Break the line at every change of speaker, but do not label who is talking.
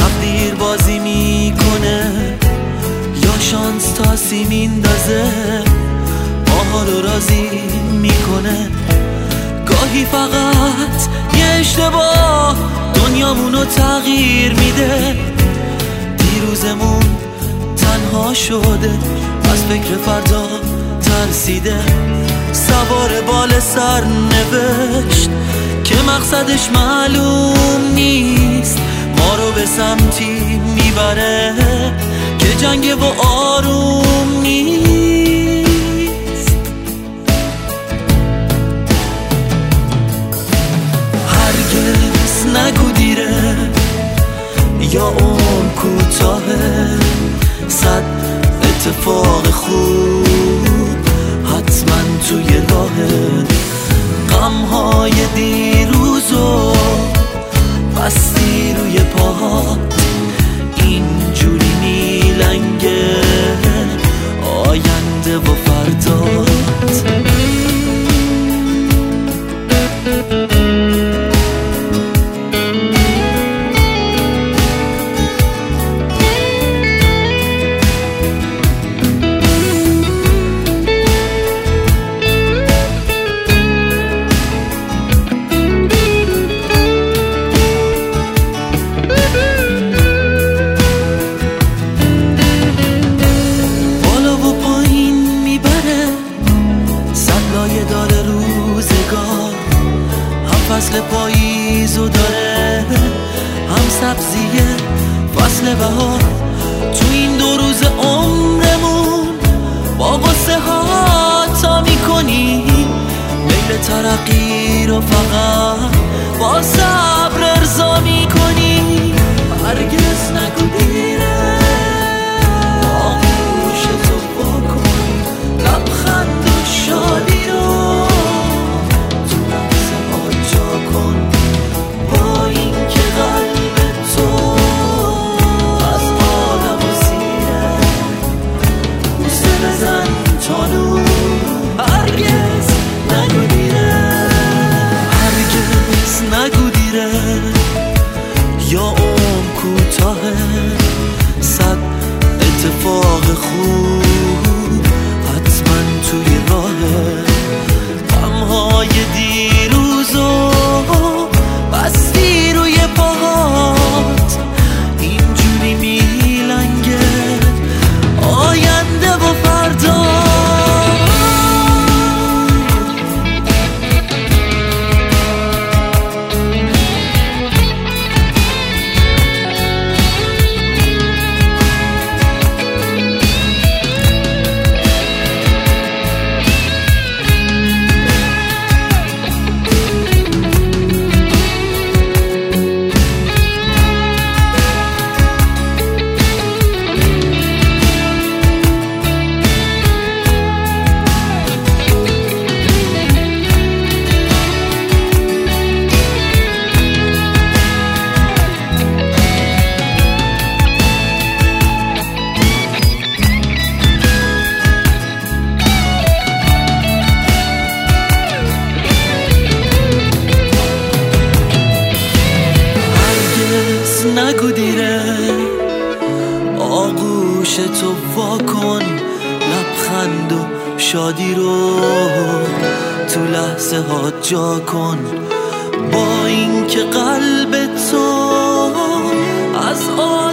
تقدیر بازی میکنه یا شانس تاسی میندازه، ماها رو راضی میکنه. گاهی فقط یه اشتباه دنیامونو تغییر میده. دیروزمون تنها شده، از فکر فردا ترسیده. سوار بال سر نوشت که مقصدش معلوم نیست، ما رو به سمتی میبره که جنگ و آروم نیست. هرگز نگو دیره یا اون کوتاهه، 100 اتفاق خوب حتما توی راهه. غمهای دیروزو بستی روی پاهات، اینجوری میلنگه آینده و فردات. داره روزگار، هم فصل پاییزو داره، هم سبزیه فصل بهار. تو این 2 روز عمرمون با غصه ها تا میکنی، میل ترقی رو فقط با صبر ارضا میکنی. هرگز نگو دیره، آغوش تو بکن، لبخند و شادی رو تو لحظه ها جا کن. با این که قلب تو از عالم و زیره، بوسه بزن تا نور. هرگز نگو دیره، هرگز نگو دیره یا اون کوتاهه، 100 اتفاق خوب حتما توی راهه. غمهای دیروزو بستی روی پاهات، اینجوری میلنگه آینده و فردا. نگو دیره، آغوش تو واکن، لبخند و شادی رو تو لحظه ها جا کن. با این که قلب تو از